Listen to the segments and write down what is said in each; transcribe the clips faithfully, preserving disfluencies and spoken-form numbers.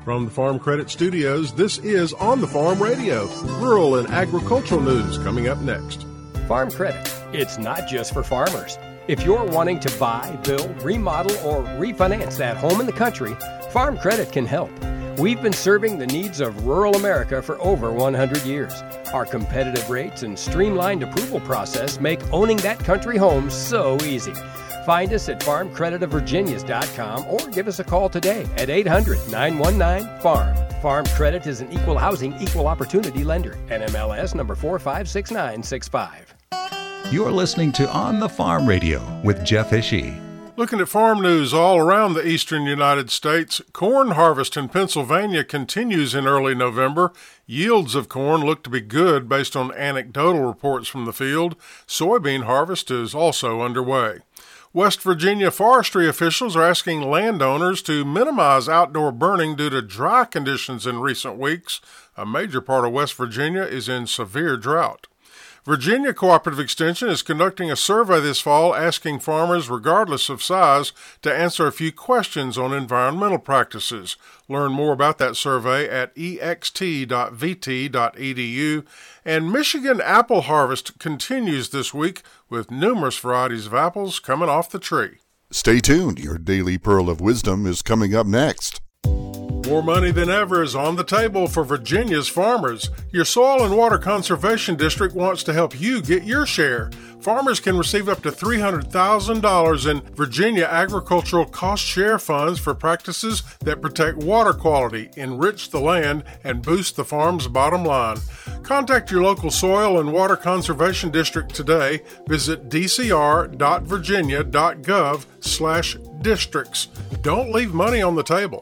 From the Farm Credit Studios, this is On the Farm Radio, rural and agricultural news coming up next. Farm Credit, it's not just for farmers. If you're wanting to buy, build, remodel, or refinance that home in the country, Farm Credit can help. We've been serving the needs of rural America for over one hundred years. Our competitive rates and streamlined approval process make owning that country home so easy. Find us at farm credit of virginias dot com or give us a call today at eight hundred, nine one nine, farm. Farm Credit is an equal housing, equal opportunity lender. N M L S number four five six nine six five. You're listening to On the Farm Radio with Jeff Ishii. Looking at farm news all around the eastern United States, corn harvest in Pennsylvania continues in early November. Yields of corn look to be good based on anecdotal reports from the field. Soybean harvest is also underway. West Virginia forestry officials are asking landowners to minimize outdoor burning due to dry conditions in recent weeks. A major part of West Virginia is in severe drought. Virginia Cooperative Extension is conducting a survey this fall asking farmers, regardless of size, to answer a few questions on environmental practices. Learn more about that survey at e x t dot v t dot e d u. And Michigan apple harvest continues this week with numerous varieties of apples coming off the tree. Stay tuned. Your Daily Pearl of Wisdom is coming up next. More money than ever is on the table for Virginia's farmers. Your Soil and Water Conservation District wants to help you get your share. Farmers can receive up to three hundred thousand dollars in Virginia agricultural cost share funds for practices that protect water quality, enrich the land, and boost the farm's bottom line. Contact your local Soil and Water Conservation District today. Visit d c r dot virginia dot gov slash districts. Don't leave money on the table.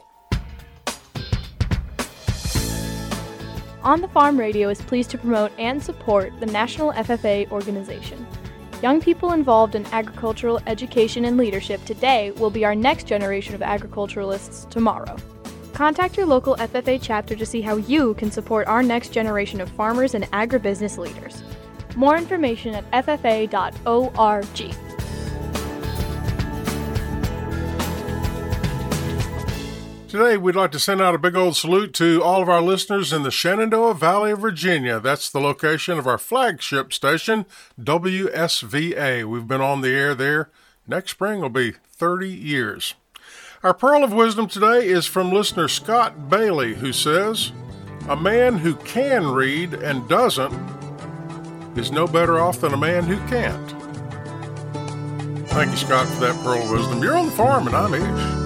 On the Farm Radio is pleased to promote and support the National F F A organization. Young people involved in agricultural education and leadership today will be our next generation of agriculturalists tomorrow. Contact your local F F A chapter to see how you can support our next generation of farmers and agribusiness leaders. More information at f f a dot org. Today, we'd like to send out a big old salute to all of our listeners in the Shenandoah Valley of Virginia. That's the location of our flagship station, W S V A. We've been on the air there. Next spring will be thirty years. Our Pearl of Wisdom today is from listener Scott Bailey, who says, "A man who can read and doesn't is no better off than a man who can't." Thank you, Scott, for that Pearl of Wisdom. You're on the farm, and I'm Ish.